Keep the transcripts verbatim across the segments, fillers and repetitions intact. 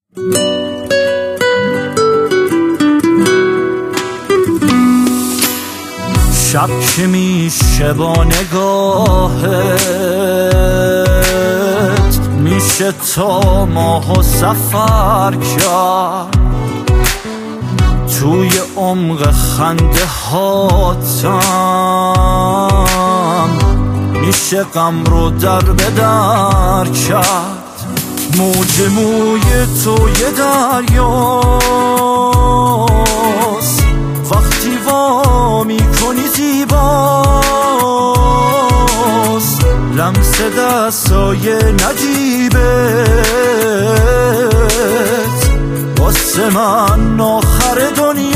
شب که میشه با نگاهت میشه تا ماهو سفر کرد، توی عمق خنده هاتم میشه غم رو در به در کرد. موج موی تو یه دریاست، وقتی وا میکنی زیباست، لمس دستای نجیبت واسه من آخر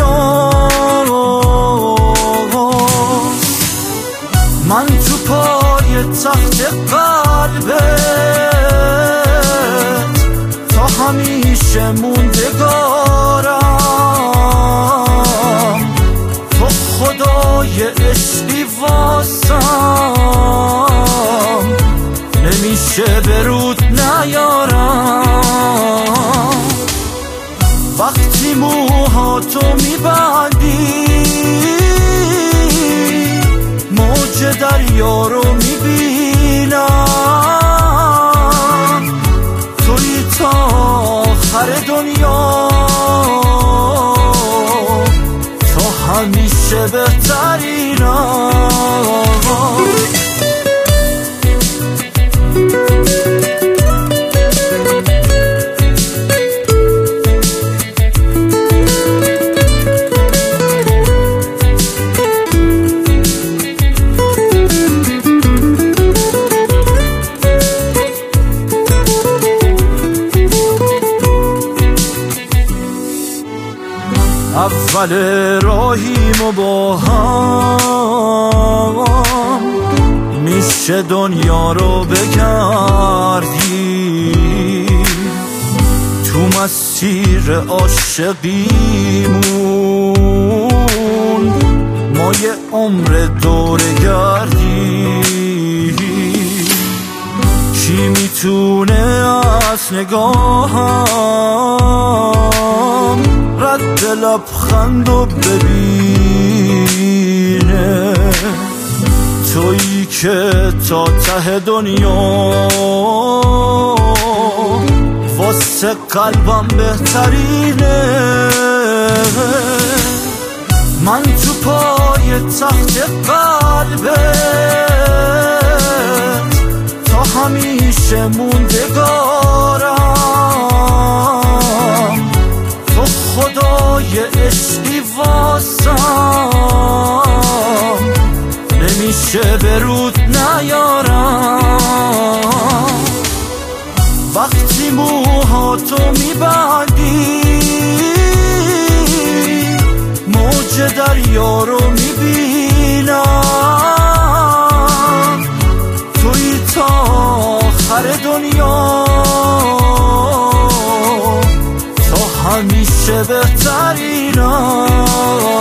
دنیاست. من تو پای تخت قلبت تا همیشه موندگارم، تو خدای عشقی واسم نمیشه برود نیارم. وقتی موهاتو میبندی موج دریا رو میبینم، توی تا آخر دنیا، تو همیشه بهترینم. اول راهیم و با هم میشه دنیا رو بگردی، تو مسیر عاشقیمون ما یه عمر دوره گردی. کی میتونه از نگاهم رد لبخندو ببینه، تویی که تا ته دنیا واسه قلبم بهترینه. من تو پای تخت قلبت تا همیشه موندگارم، تو خدای عشقی واسم نمیشه برود نیارم. وقتی موهاتو میبندی موج دریا رو میبینم، توی تا آخر دنیا، تو همیشه بهترینم.